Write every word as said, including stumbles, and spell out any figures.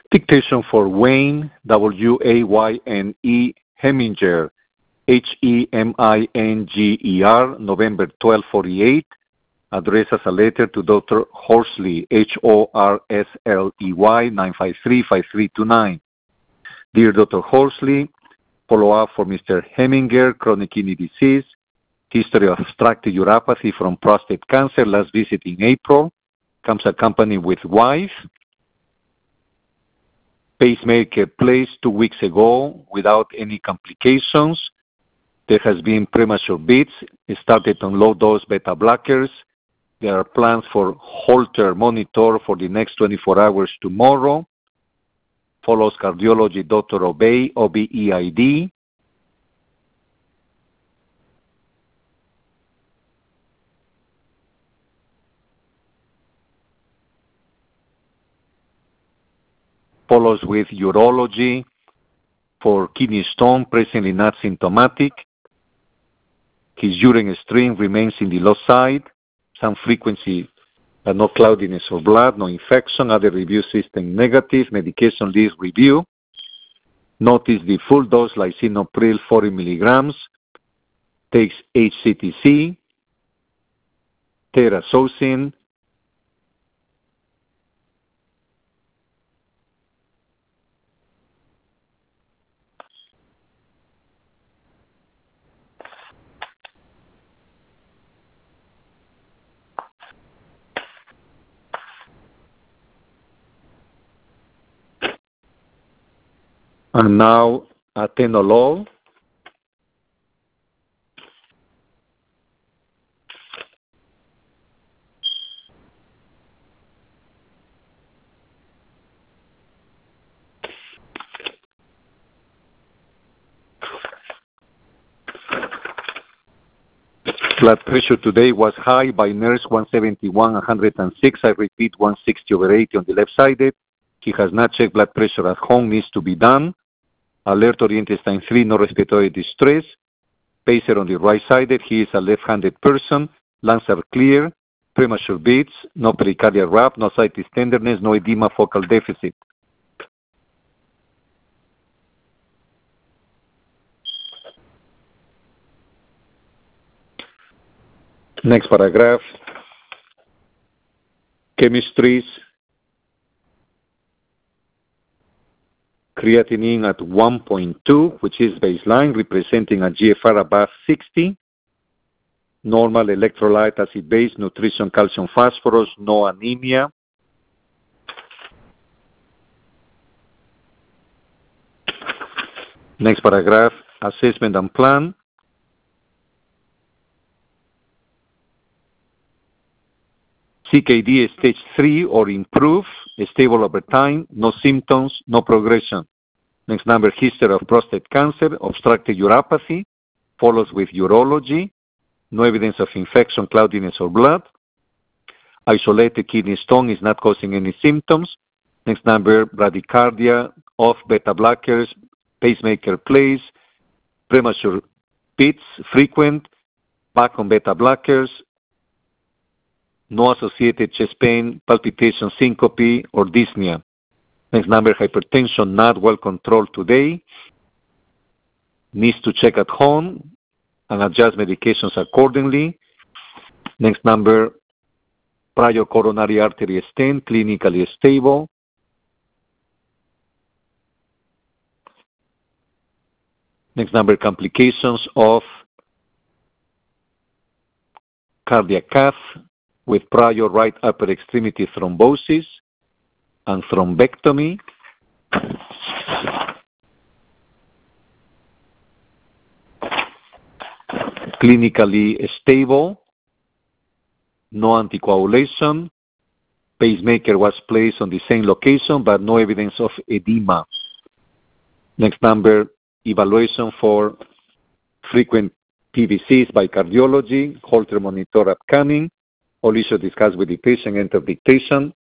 Dictation for Wayne, W A Y N E, Heminger, H E M I N G E R, November twelfth, forty-eight. Address as a letter to Doctor Horsley, H O R S L E Y, nine five three, five three two nine. Dear Doctor Horsley, follow-up for Mister Heminger, chronic kidney disease, history of obstructive uropathy from prostate cancer, last visit in April, comes accompanied with wife, pacemaker placed two weeks ago without any complications. There has been premature beats, started on low-dose beta blockers. There are plans for Holter monitor for the next twenty-four hours tomorrow. Follows cardiology, Doctor Obey, O B E I D. Follows with urology for kidney stone, presently not symptomatic. His urine stream remains in the low side, some frequency, but no cloudiness of blood, no infection, other review system negative, medication list review. Notice the full dose lisinopril forty milligrams, takes H C T C, terazocin, and now atenolol. Blood pressure today was high by nurse one seventy-one, one hundred six. I repeat, one sixty over eighty on the left-sided. He has not checked blood pressure at home, needs to be done. Alert oriented time three, no respiratory distress. Pacer on the right-sided, he is a left-handed person. Lungs are clear, premature beats, no pericardial rap, no situs tenderness, no edema, focal deficit. Next paragraph. Chemistries. Creatinine at one point two, which is baseline, representing a G F R above sixty. Normal electrolyte, acid-base, nutrition, calcium, phosphorus, no anemia. Next paragraph, assessment and plan. C K D stage three or improve, stable over time, no symptoms, no progression. Next number, history of prostate cancer, obstructive uropathy, follows with urology, no evidence of infection, cloudiness, or blood. Isolated kidney stone is not causing any symptoms. Next number, bradycardia, off beta blockers, pacemaker plays, premature beats, frequent, back on beta blockers, no associated chest pain, palpitation, syncope, or dyspnea. Next number, hypertension not well controlled today. Needs to check at home and adjust medications accordingly. Next number, prior coronary artery stent, clinically stable. Next number, complications of cardiac cath with prior right upper extremity thrombosis and thrombectomy. Clinically stable, no anticoagulation. Pacemaker was placed on the same location, but no evidence of edema. Next number, evaluation for frequent P V Cs by cardiology, Holter monitor upcoming. All issues discussed with the patient, enter dictation.